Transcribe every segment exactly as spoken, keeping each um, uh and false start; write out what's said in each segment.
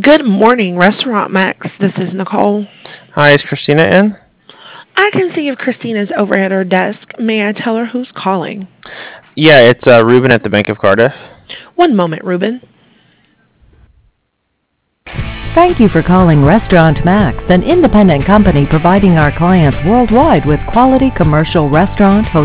Good morning, Restaurant Max. This is Nicole. Hi, is Christina in? I can see if Christina's over at her desk. May I tell her who's calling? Yeah, it's uh, Ruben at the Bank of Cardiff. One moment, Ruben. Thank you for calling Restaurant Max, an independent company providing our clients worldwide with quality commercial restaurant, hotel.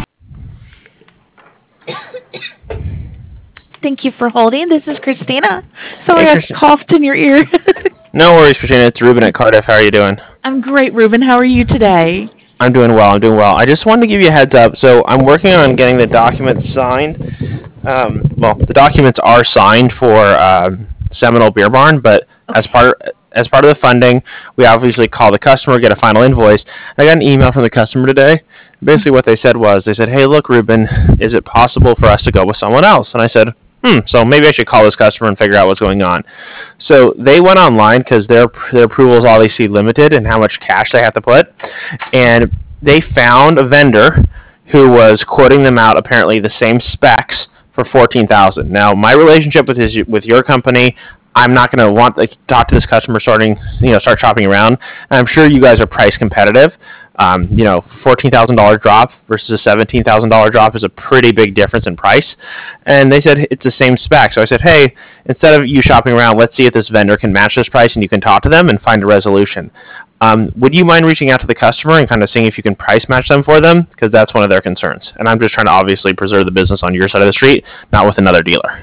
Thank you for holding. This is Christina. Sorry, Hey, I Christi- coughed in your ear. No worries, Christina. It's Ruben at Cardiff. How are you doing? I'm great, Ruben. How are you today? I'm doing well. I'm doing well. I just wanted to give you a heads up. So I'm working on getting the documents signed. Um, well, the documents are signed for um, Seminole Beer Barn, but as part as part of the funding, we obviously call the customer, get a final invoice. I got an email from the customer today. Basically, what they said was, they said, "Hey, look, Ruben, is it possible for us to go with someone else?" And I said, "Hmm, so maybe I should call this customer and figure out what's going on." So they went online because their their approval is obviously limited and how much cash they have to put, and they found a vendor who was quoting them out apparently the same specs for fourteen thousand. Now, my relationship with his with your company, I'm not going to want to talk to this customer starting, you know, start shopping around. And I'm sure you guys are price competitive. Um, you know, fourteen thousand dollars drop versus a seventeen thousand dollars drop is a pretty big difference in price. And they said it's the same spec. So I said, hey, instead of you shopping around, let's see if this vendor can match this price and you can talk to them and find a resolution. Um, would you mind reaching out to the customer and kind of seeing if you can price match them for them? Because that's one of their concerns. And I'm just trying to obviously preserve the business on your side of the street, not with another dealer.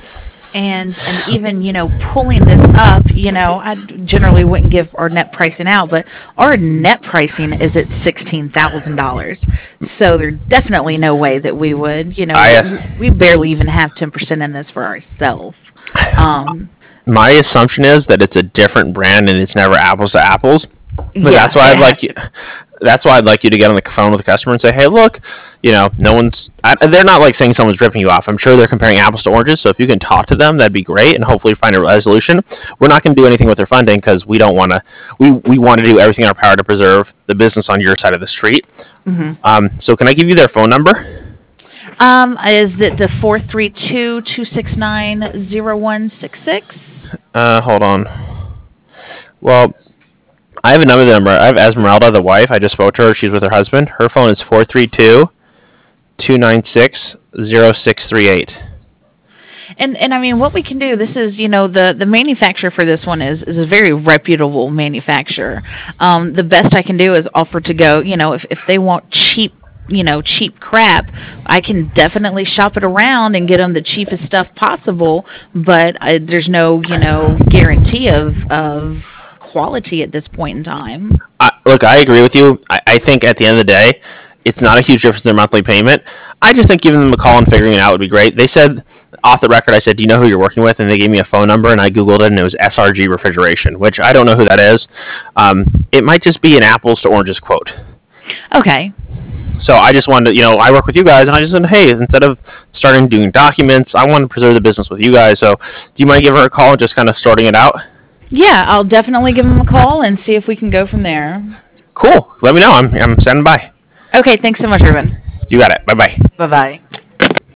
And and even, you know, pulling this up, you know, I generally wouldn't give our net pricing out, but our net pricing is at sixteen thousand dollars. So there's definitely no way that we would, you know, I, we, we barely even have ten percent in this for ourselves. Um, my assumption is that it's a different brand and it's never apples to apples. But yeah, that's why it I'd like has you. to. That's why I'd like you to get on the phone with the customer and say, "Hey, look, you know, no one's. I, they're not like saying someone's ripping you off. I'm sure they're comparing apples to oranges. So if you can talk to them, that'd be great, and hopefully find a resolution. We're not going to do anything with their funding because we don't want to. We we want to do everything in our power to preserve the business on your side of the street. Mhm. Um, so can I give you their phone number? Um, is it the four three two, two six nine, zero one six six? Uh, hold on. Well, I have another number. I have Esmeralda, the wife. I just spoke to her. She's with her husband. Her phone is four three two, two nine six, zero six three eight. And and I mean, what we can do, this is, you know, the the manufacturer for this one is is a very reputable manufacturer. Um, the best I can do is offer to go, you know, if if they want cheap, you know, cheap crap, I can definitely shop it around and get them the cheapest stuff possible. But I, there's no, you know, guarantee of of quality at this point in time. I, look, I agree with you. I, I think at the end of the day, it's not a huge difference in their monthly payment. I just think giving them a call and figuring it out would be great. They said, off the record, I said, "Do you know who you're working with?" And they gave me a phone number, and I Googled it, and it was S R G Refrigeration, which I don't know who that is. Um, it might just be an apples to oranges quote. Okay. So I just wanted to, you know, I work with you guys, and I just said, hey, instead of starting doing documents, I want to preserve the business with you guys. So do you mind giving her a call and just kind of sorting it out? Yeah, I'll definitely give them a call and see if we can go from there. Cool. Let me know. I'm, I'm standing by. Okay, thanks so much, Ruben. You got it. Bye-bye. Bye bye.